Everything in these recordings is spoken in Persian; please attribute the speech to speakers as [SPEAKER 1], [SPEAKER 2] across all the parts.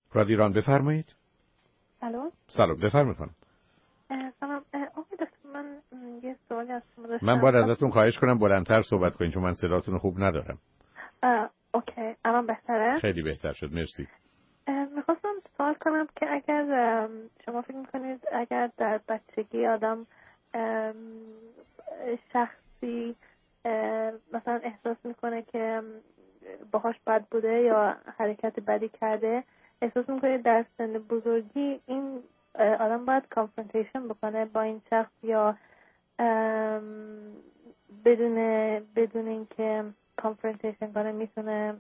[SPEAKER 1] رادیو ایران بفرمایید.
[SPEAKER 2] الو.
[SPEAKER 1] سلام بفرمایید خانم.
[SPEAKER 2] سلام آقای دکتر، من یه سوالی از شما داشتم.
[SPEAKER 1] من باید ازتون خواهش کنم بلندتر صحبت کنین چون من صداتون خوب ندارم.
[SPEAKER 2] اوکی، الان بهتره؟
[SPEAKER 1] خیلی بهتر شد، مرسی.
[SPEAKER 2] میخواستم سوال کنم که اگر شما فکر میکنید اگر در بچگی آدم شخصی مثلا احساس میکنه که باهاش بد بوده یا حرکت بدی کرده، احساس میکنید در سن بزرگی این آدم باید کانفرونتیشن بکنه با این شخص یا بدون اینکه کانفرونتیشن کنه میتونه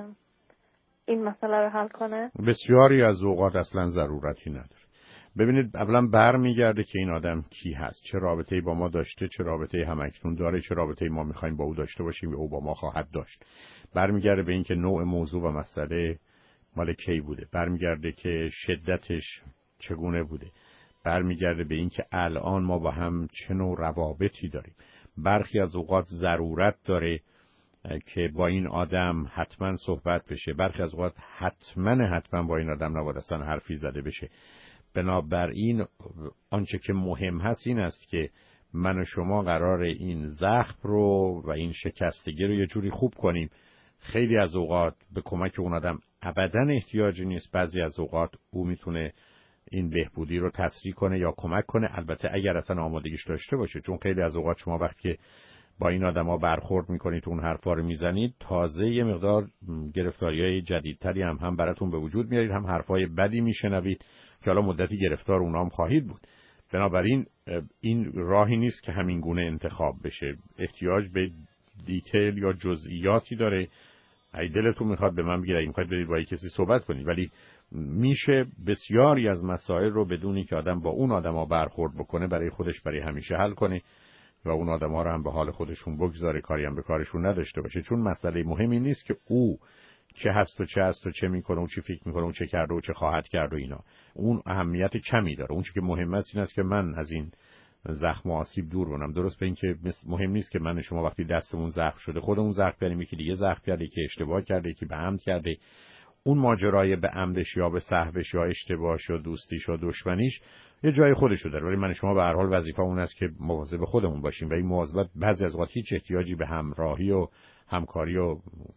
[SPEAKER 2] این مسئله رو حل کنه؟
[SPEAKER 1] بسیاری از اوقات اصلا ضرورتی نداره. ببینید اولا برمیگرده که این آدم کی هست، چه رابطه‌ای با ما داشته، چه رابطه‌ای همکنون داره، چه رابطه‌ای ما می‌خوایم با او داشته باشیم یا او با ما خواهد داشت. برمیگرده به اینکه نوع موضوع و مسئله مال کی بوده، برمیگرده که شدتش چگونه بوده، برمیگرده به اینکه الان ما با هم چه نوع روابطی داریم. برخی از اوقات ضرورت داره که با این آدم حتما صحبت بشه، برخی از اوقات حتما با این آدم نباید اصلا حرفی زده بشه. بنابراین آنچه که مهم هست این است که من و شما قرار این زخم رو و این شکستگی رو یه جوری خوب کنیم. خیلی از اوقات به کمک اون آدم ابداً احتیاجی نیست، بعضی از اوقات او میتونه این بهبودی رو تسریع کنه یا کمک کنه، البته اگر اصلا آمادگیش داشته باشه. چون خیلی از اوقات شما وقتی که با این آدما برخورد میکنید اون حرفا رو میزنید، تازه یه مقدار گرفتاریای جدیدتری هم براتون به وجود میارید، هم حرفای بدی میشنوید که حالا مدتی گرفتار اونام خواهید بود. بنابراین این راهی نیست که همین گونه انتخاب بشه، احتیاج به دیتیل یا جزئیاتی داره. اگه دلتون میخواد به من بگید، اگه میخواید برید با کسی صحبت کنید، ولی میشه بسیاری از مسائل رو بدونی که آدم با اون آدما برخورد بکنه برای خودش برای همیشه حل کنه و اون آدم‌ها رو هم به حال خودشون بگذاره، کاری هم به کارشون نداشته باشه. چون مسئله مهمی نیست که او که هست و چه هست و چه میکنه و چی فکر میکنه و چه کرده و چه خواهد کرد و اینا، اون اهمیت کمی داره. اون چیزی که مهم است این است که من از این زخم و آسیب دور بمونم. درست به این که مهم نیست که من و شما وقتی دستمون زخم شده خودمون زخم کنیم، یکی دیگه زخم کرده، که اشتباه کرده، که به عمد کرده. اون ماجرای به عمدش یا به سهوش یا اشتباهش یا دوستیش یا دشمنیش یه جای خودشو داره، ولی من شما به هر حال وظیفه اون است که مواظب خودمون باشیم و این مواظبت بعضی از وقت هیچ احتیاجی به همراهی و همکاری و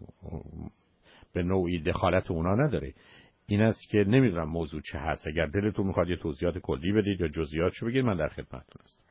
[SPEAKER 1] به نوعی دخالت اونا نداره. این است که نمیدونم موضوع چه هست. اگر دلتون میخواد یه توضیحات کلی بدید یا جزئیاتشو بگید، من در خدمتتون هستم.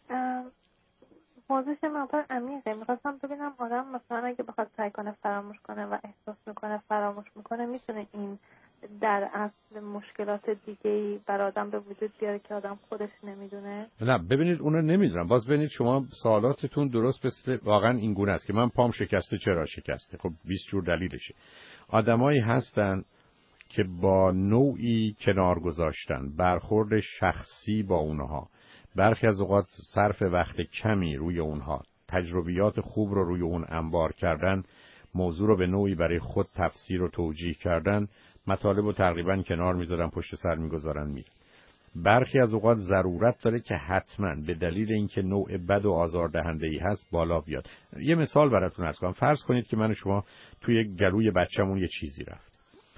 [SPEAKER 2] موضوعش مقدار عمیقه. میخواستم ببینم آدم مثلا اگه بخواد سعی کنه فراموش کنه و احساس میکنه فراموش میکنه، میتونه این در اصل مشکلات دیگه‌ای بر آدم به وجود بیاره که آدم خودش نمیدونه؟
[SPEAKER 1] نه ببینید اونو نمیدونم. باز ببینید شما سوالاتتون درست مثل واقعا این گونه است که من پام شکسته چرا شکسته. خب 20 جور دلیلشه. آدمایی هستن که با نوعی کنار گذاشتن، برخورد شخصی با اونها، برخی از اوقات صرف وقت کمی روی اونها، تجربیات خوب رو روی اون انبار کردن، موضوع رو به نوعی برای خود تفسیر و توجیه کردن، مطالب رو تقریبا کنار میذارن، پشت سر میگذارن میرن. برخی از اوقات ضرورت داره که حتما به دلیل اینکه نوع بد و آزاردهنده‌ای هست بالا بیاد. یه مثال براتون عرض کنم. فرض کنید که من و شما توی گلوی بچه‌مون یه چیزی رفت.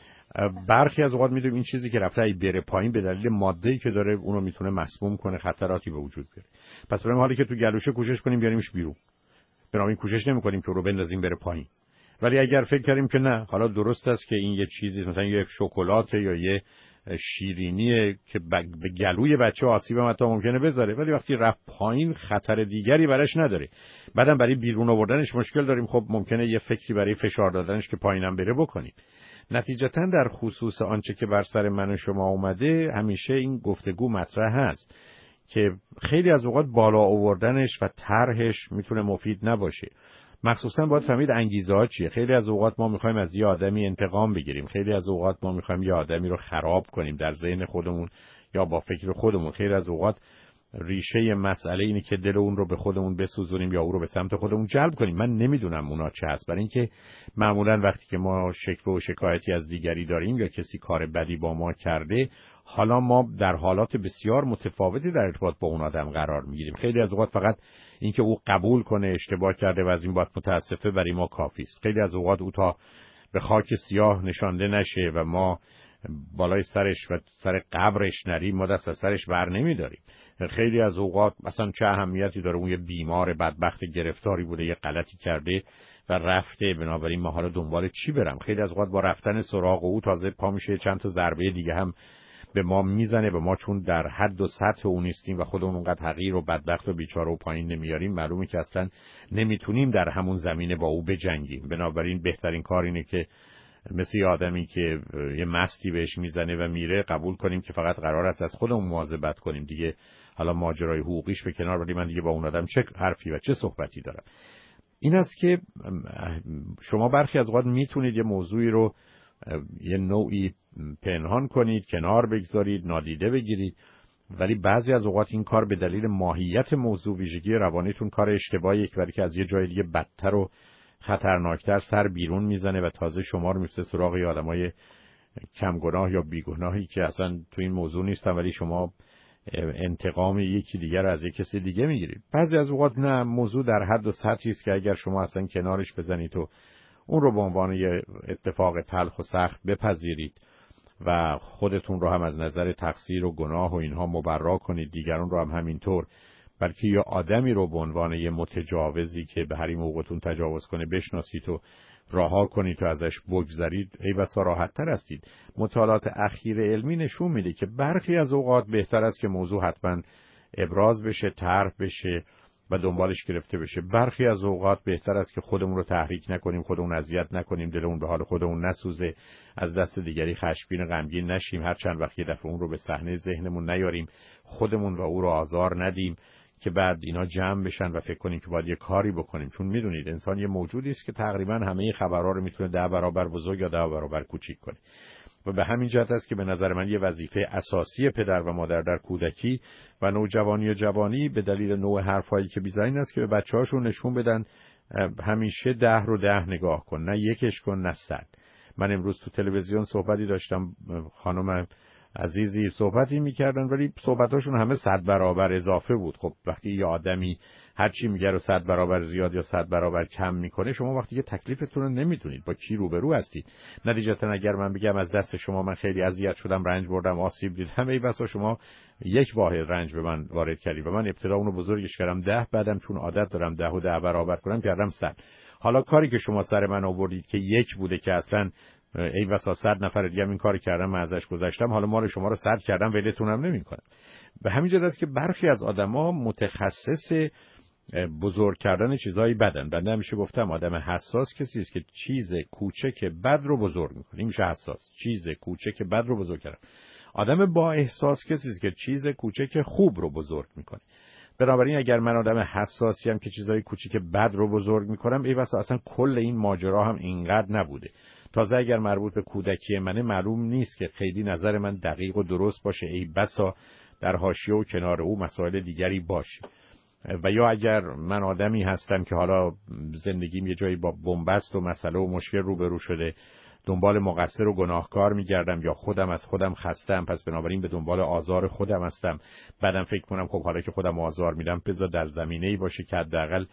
[SPEAKER 1] برخی از اوقات میدونیم این چیزی که رفته ای بره پایین به دلیل ماده‌ای که داره اونو میتونه مسموم کنه، خطراتی به وجود بیاره. پس بریم حالی که تو گلوشه کوشش کنیم بیاریمش بیرون. بنابراین کوشش نمی‌کنیم که رو بندازیم بره پایین. ولی اگر فکر کردیم که نه، حالا درست است که این یه چیزی مثلا یک شکلات یا یه شیرینیه که به گلوی بچه آسیب هم حتی ممکنه بذاره، ولی وقتی رفت پایین خطر دیگری براش نداره، بعدم برای بیرون آوردنش مشکل داریم، خب ممکنه یه فکری برای فشار دادنش که پایینم بره بکنیم. نتیجتا در خصوص آنچه که بر سر من و شما اومده همیشه این گفتگو مطرح هست که خیلی از اوقات بالا آوردنش و طرحش میتونه مفید نباشه. مخصوصا باید فهمید انگیزه ها چیه. خیلی از اوقات ما میخوایم از یه آدمی انتقام بگیریم، خیلی از اوقات ما میخوایم یه آدمی رو خراب کنیم در ذهن خودمون یا با فکر خودمون. خیلی از اوقات ریشه مسئله اینه که دل اون رو به خودمون بسوزونیم یا او رو به سمت خودمون جلب کنیم. من نمیدونم اونا چه هست، برای اینکه معمولا وقتی که ما شکوه و شکایتی از دیگری داریم یا کسی کار بدی با ما کرده، حالا ما در حالات بسیار متفاوتی در ارتباط با اون آدم قرار میگیریم. خیلی از اوقات فقط اینکه او قبول کنه اشتباه کرده و از این بابت متاسفه برای ما کافی است. خیلی از اوقات او تا به خاک سیاه نشانده نشه و ما بالای سرش و سر قبرش نریم ما دست از سرش بر نمیداریم. خیلی از اوقات مثلا چه اهمیتی داره اون یه بیمار بدبخت گرفتاری بوده یه غلطی کرده و رفته، بنابراین ما حالا دنبال چی برم؟ خیلی از اوقات با رفتن سراغ او تازه پا میشه چند تا ضربه دیگه هم به ما میزنه، به ما چون در حد و سطح اون نیستیم و خودمون اونقدر حقیر و بدبخت و بیچاره و پایین نمیاریم، معلومه که اصلا نمیتونیم در همون زمینه با او بجنگیم. بنابراین بهترین کار اینه که مثل یه آدمی که یه مستی بهش میزنه و میره قبول کنیم که فقط قرار است از خودمون مواظبت کنیم دیگه. حالا ماجرای حقوقیش به کنار، ولی من دیگه با اون آدم چه حرفی و چه صحبتی دارم. این است که شما برخی از اوقات میتونید یه موضوعی رو یه نوعی پنهان کنید، کنار بگذارید، نادیده بگیرید، ولی بعضی از اوقات این کار به دلیل ماهیت موضوع، ویژگی روانیتون کار اشتباهیه که از یه جای دیگه بدتر و خطرناکتر سر بیرون میزنه و تازه شما رو میفته سراغ آدمای کم گناه یا بیگناهی که اصلا تو این موضوع نیستن، ولی شما انتقام یکی دیگر از یک کسی دیگه میگیرید. بعضی از اوقات نه، موضوع در حد و سطحی است که اگر شما اصلا کنارش بزنید و اون رو به عنوان یه اتفاق تلخ و سخت بپذیرید و خودتون رو هم از نظر تقصیر و گناه و اینها مبرا کنید، دیگران رو هم همینطور، بلکه یه آدمی رو به عنوان یه متجاوزی که به حریم حقوقتون تجاوز کنه بشناسید و رها کنید و ازش بگذرید، ای بسا راحت‌تر هستید. مطالعات اخیر علمی نشون میده که برخی از اوقات بهتر است که موضوع حتما ابراز بشه، طرح بشه و دنبالش گرفته بشه. برخی از اوقات بهتر است که خودمون رو تحریک نکنیم، خودمون اذیت نکنیم، دلمون به حال خودمون نسوزه، از دست دیگری خشمگین و غمگین نشیم، هر چند وقت یه دفعه اون رو به صحنه ذهنمون نیاریم، خودمون و او رو آزار ندیم که بعد اینا جمع بشن و فکر کنیم که باید یه کاری بکنیم. چون میدونید انسان یه موجودی است که تقریبا همه خبرها رو میتونه 10 برابر بزرگ یا 10 برابر کوچیک کنه و به همین جهت است که به نظر من یه وظیفه اساسی پدر و مادر در کودکی و نوجوانی و جوانی به دلیل نوع حرفایی که میزنن است که به بچه‌هاشون نشون بدن همیشه 10 رو 10 نگاه کن، نه یکش کن نه 100. من امروز تو تلویزیون صحبتی داشتم، خانم عزیزی صحبتی میکردن ولی صحبتاشون همه 100 برابر اضافه بود. خب وقتی یه آدمی هر چی میگه رو 100 برابر زیاد یا 100 برابر کم میکنه، شما وقتی که تکلیفتون رو نمیتونید با کی روبرو هستید. نتیجتا اگر من بگم از دست شما من خیلی اذیت شدم، رنج بردم، آسیب دیدم، ای بسا شما یک واحد رنج به من وارد کردید و من ابتدا اون رو بزرگش کردم 10، بعدم چون عادت دارم 10 و 10 برابر کنم کردم 100. حالا کاری که شما سر من آوردید که یک بوده که اصلا ای بسا 100 نفر دیگه این کاری کردم، من ازش گذشتم، حالا مال شما رو 100 کردم ولتونم نمیکنم. به همین جهت است که برخی از آدما متخصص بزرگ کردن چیزایی بدن. بنده همیشه گفتم آدم حساس کسی است که چیز کوچک بد رو بزرگ میکنه. این میشه حساس، چیز کوچک بد رو بزرگ کردن. آدم با احساس کسی است که چیز کوچک خوب رو بزرگ میکنه. بنابراین اگر من آدم حساسی ام که چیزای کوچیک بد رو بزرگ میکنم، ای واسه اصلا کل این ماجرا هم اینقدر نبوده. تازه اگر مربوط به کودکی منه، معلوم نیست که خیلی نظر من دقیق و درست باشه، ای بسا در حاشیه و کنار او مسائل دیگری باشه. و یا اگر من آدمی هستم که حالا زندگیم یه جایی با بنبست و مسئله و مشکل روبرو شده، دنبال مقصر و گناهکار میگردم یا خودم از خودم خستم، پس بنابراین به دنبال آزار خودم هستم، بعدم فکر کنم خب حالا که خودم آزار میدم بذار در زمینه‌ای باشه که حداقل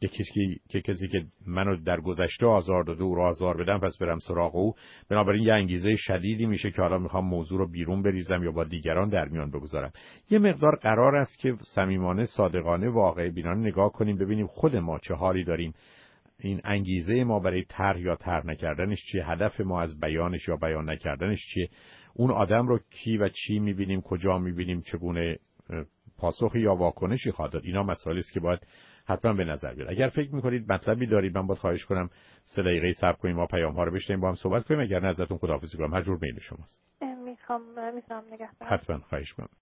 [SPEAKER 1] کسی که منو در گذشته آزار داده او رو آزار بدم، پس برم سراغ او. بنابراین یه انگیزه شدیدی میشه که حالا میخوام موضوع رو بیرون بریزم یا با دیگران در میان بگذارم. یه مقدار قرار است که صمیمانه، صادقانه، واقع بینانه نگاه کنیم، ببینیم خود ما چه حالی داریم، این انگیزه ما برای طرح یا طرح نکردنش چیه، هدف ما از بیانش یا بیان نکردنش چیه، اون آدم رو کی و چی میبینیم، کجا میبینیم، چگونه پاسخی یا واکنشی خواهد داد. اینا مسائلی است که باید حتما به نظر بیاد. اگر فکر میکنید مطلبی دارید، من باید خواهش کنم 3 دقیقه صبر کنیم، ما پیام ها رو بشنویم با هم صحبت کنیم. اگر نه ازتون خداحافظی کنم. هر جور میل شماست.
[SPEAKER 2] میتونم نگه دارم.
[SPEAKER 1] حتما، خواهش کنم.